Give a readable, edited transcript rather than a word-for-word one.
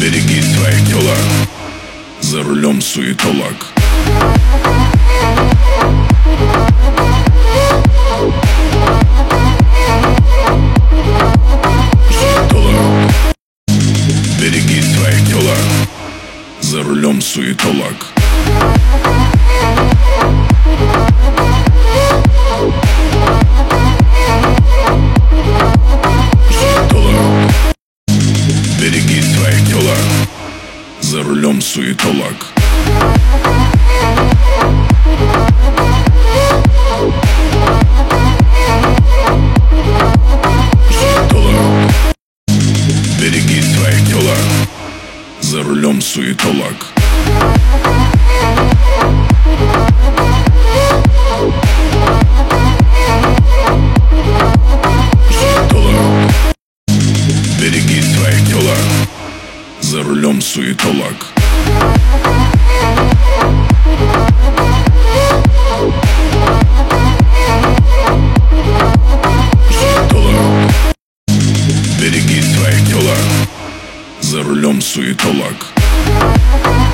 Береги своих дела, за рулем суетолог. Суетолог. Береги своих дела, за рулем суетолог. Суетолог. Береги своих дела, за рулем суетолог. Суетолог. Береги своих дела, за рулем суетолог. Суетолог. Береги своих дела, за рулем суетолог. Суетолог. Береги своих дела, за рулем суетолог.